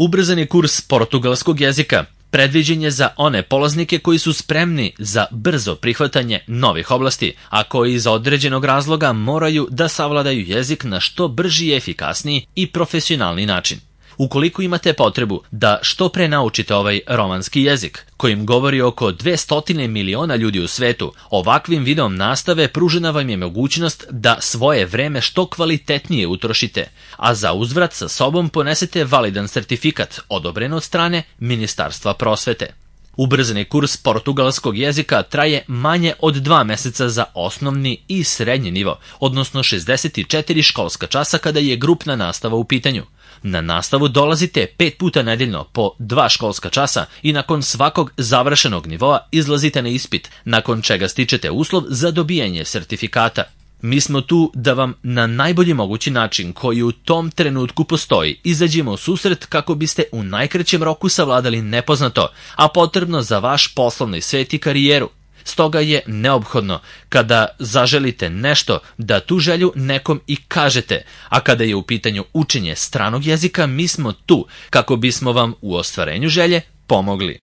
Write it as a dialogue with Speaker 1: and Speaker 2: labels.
Speaker 1: Ubrzani kurs portugalskog jezika predviđen je za one polaznike koji su spremni za brzo prihvatanje novih oblasti, a koji iz određenog razloga moraju da savladaju jezik na što brži i efikasniji i profesionalni način. Ukoliko imate potrebu da što pre naučite ovaj romanski jezik, kojim govori oko 200 miliona ljudi u svetu, ovakvim vidom nastave pružena vam je mogućnost da svoje vreme što kvalitetnije utrošite, a za uzvrat sa sobom ponesete validan sertifikat odobren od strane Ministarstva prosvete. Ubrzani kurs portugalskog jezika traje manje od 2 meseca za osnovni i srednji nivo, odnosno 64 školska časa kada je grupna nastava u pitanju. Na nastavu dolazite 5 puta nedeljno po 2 školska časa i nakon svakog završenog nivoa izlazite na ispit, nakon čega stičete uslov za dobijanje sertifikata. Mi smo tu da vam na najbolji mogući način koji u tom trenutku postoji izađemo u susret kako biste u najkraćem roku savladali nepoznato, a potrebno za vaš poslovni svet i karijeru. Stoga je neophodno kada zaželite nešto da tu želju nekom i kažete, a kada je u pitanju učenje stranog jezika mi smo tu kako bismo vam u ostvarenju želje pomogli.